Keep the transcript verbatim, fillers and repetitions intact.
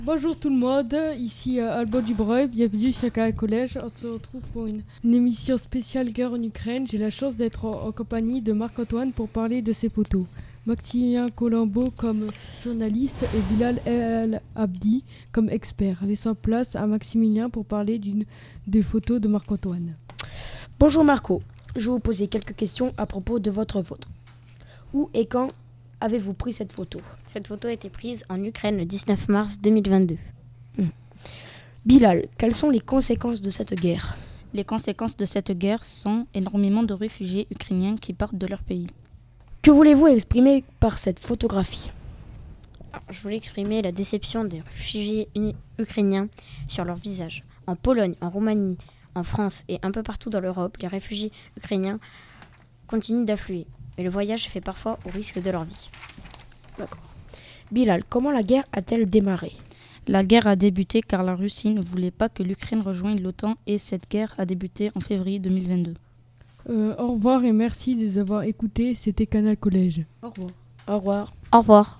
Bonjour tout le monde, ici euh, Alban Dubreuil, bienvenue sur Canal Collège. On se retrouve pour une, une émission spéciale guerre en Ukraine. J'ai la chance d'être en, en compagnie de Marc-Antoine pour parler de ses photos. Maximilien Colombo comme journaliste et Bilal El Abdi comme expert. Laissons place à Maximilien pour parler d'une des photos de Marc-Antoine. Bonjour Marco, je vais vous poser quelques questions à propos de votre photo. Où et quand avez-vous pris cette photo ? Cette photo a été prise en Ukraine le dix-neuf mars deux mille vingt-deux. Mmh. Bilal, quelles sont les conséquences de cette guerre ? Les conséquences de cette guerre sont énormément de réfugiés ukrainiens qui partent de leur pays. Que voulez-vous exprimer par cette photographie ? Je voulais exprimer la déception des réfugiés uni- ukrainiens sur leur visage. En Pologne, en Roumanie, en France et un peu partout dans l'Europe, les réfugiés ukrainiens continuent d'affluer. Mais le voyage se fait parfois au risque de leur vie. D'accord. Bilal, comment la guerre a-t-elle démarré ? La guerre a débuté car la Russie ne voulait pas que l'Ukraine rejoigne l'OTAN et cette guerre a débuté en février deux mille vingt-deux. Euh, au revoir et merci de les avoir écoutés, c'était Canal Collège. Au revoir. Au revoir. Au revoir.